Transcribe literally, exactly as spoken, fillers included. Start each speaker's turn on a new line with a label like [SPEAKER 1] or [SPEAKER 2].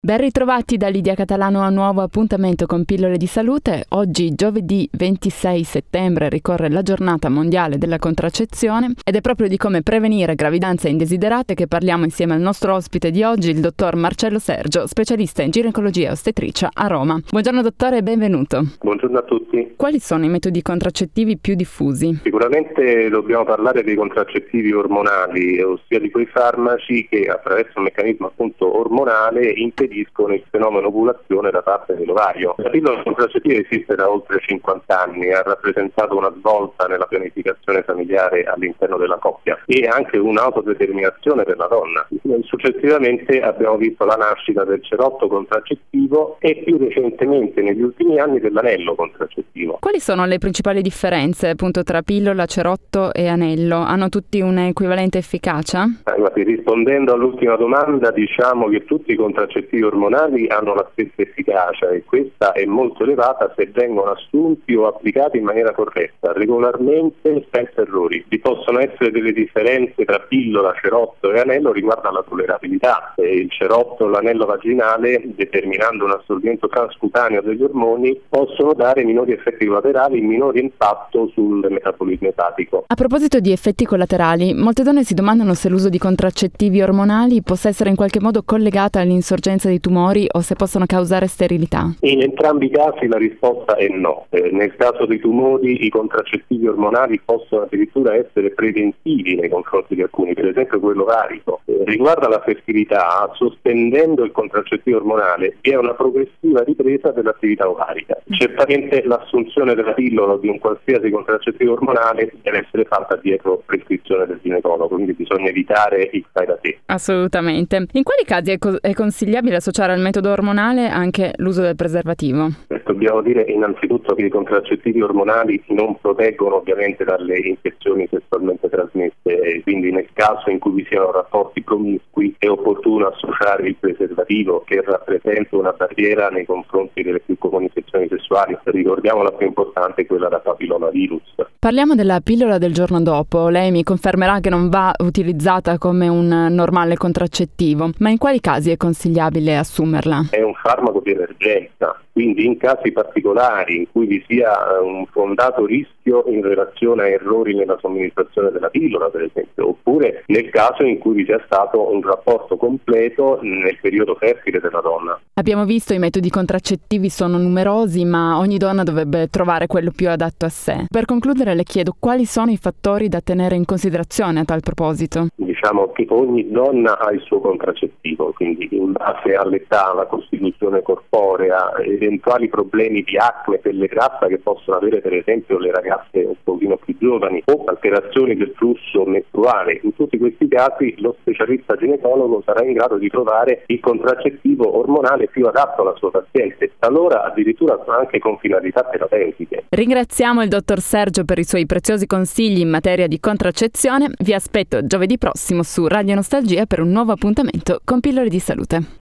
[SPEAKER 1] Ben ritrovati da Lidia Catalano a un nuovo appuntamento con Pillole di Salute. Oggi, giovedì ventisei settembre, ricorre la giornata mondiale della contraccezione ed è proprio di come prevenire gravidanze indesiderate che parliamo insieme al nostro ospite di oggi, il dottor Marcello Sergio, specialista in ginecologia e ostetricia a Roma. Buongiorno dottore e benvenuto.
[SPEAKER 2] Buongiorno a tutti.
[SPEAKER 1] Quali sono i metodi contraccettivi più diffusi?
[SPEAKER 2] Sicuramente dobbiamo parlare dei contraccettivi ormonali, ossia di quei farmaci che attraverso un meccanismo appunto ormonale impediscono il fenomeno ovulazione da parte dell'ovario. La pillola contraccettiva esiste da oltre cinquanta anni, ha rappresentato una svolta nella pianificazione familiare all'interno della coppia e anche un'autodeterminazione per la donna. Successivamente abbiamo visto la nascita del cerotto contraccettivo e più recentemente negli ultimi anni dell'anello contraccettivo.
[SPEAKER 1] Quali sono le principali differenze appunto tra pillola, cerotto e anello? Hanno tutti un'equivalente efficacia?
[SPEAKER 2] Eh, guardi, rispondendo all'ultima domanda, diciamo che tutti i contraccettivi ormonali hanno la stessa efficacia e questa è molto elevata se vengono assunti o applicati in maniera corretta, regolarmente, senza errori. Vi possono essere delle differenze tra pillola, cerotto e anello riguardo alla tollerabilità. Il cerotto o l'anello vaginale, determinando un assorbimento transcutaneo degli ormoni, possono dare minori effetti collaterali, minore impatto sul metabolismo epatico.
[SPEAKER 1] A proposito di effetti collaterali, molte donne si domandano se l'uso di contraccettivi ormonali possa essere in qualche modo collegata all'insorgenza di tumori o se possono causare sterilità.
[SPEAKER 2] In entrambi i casi la risposta è no. Eh, nel caso dei tumori i contraccettivi ormonali possono addirittura essere preventivi nei confronti di alcuni, per esempio quello ovarico. Eh, riguardo alla fertilità, sospendendo il contraccettivo ormonale vi è una progressiva ripresa dell'attività ovarica. Certamente l'assunzione della pillola o di un qualsiasi contraccettivo ormonale deve essere fatta dietro prescrizione del ginecologo, quindi bisogna evitare il fai da te.
[SPEAKER 1] Assolutamente. In quali casi è, co- è consigliabile associare al metodo ormonale anche l'uso del preservativo?
[SPEAKER 2] Dobbiamo dire innanzitutto che i contraccettivi ormonali non proteggono ovviamente dalle infezioni sessualmente trasmesse e quindi nel caso in cui vi siano rapporti promiscui è opportuno associare il preservativo che rappresenta una barriera nei confronti delle più comuni infezioni sessuali. Ricordiamo la più importante, quella da papillomavirus.
[SPEAKER 1] Parliamo della pillola del giorno dopo. Lei mi confermerà che non va utilizzata come un normale contraccettivo, ma in quali casi è consigliabile assumerla?
[SPEAKER 2] È un farmaco di emergenza, quindi in casi particolari in cui vi sia un fondato rischio in relazione a errori nella somministrazione della pillola, per esempio, oppure nel caso in cui vi sia stato un rapporto completo nel periodo fertile della donna.
[SPEAKER 1] Abbiamo visto i metodi contraccettivi sono numerosi, ma ogni donna dovrebbe trovare quello più adatto a sé. Per concludere le chiedo quali sono i fattori da tenere in considerazione a tal proposito.
[SPEAKER 2] Diciamo che ogni donna ha il suo contraccettivo, quindi in base all'età, alla costituzione corporea, eventuali problemi di acne, pelle grassa che possono avere per esempio le ragazze un pochino più giovani o alterazioni del flusso mestruale. In tutti questi casi lo specialista ginecologo sarà in grado di trovare il contraccettivo ormonale più adatto alla sua paziente, talora addirittura anche con finalità terapeutiche.
[SPEAKER 1] Ringraziamo il dottor Sergio per i suoi preziosi consigli in materia di contraccezione. Vi aspetto giovedì prossimo su Radio Nostalgia per un nuovo appuntamento con Pillole di Salute.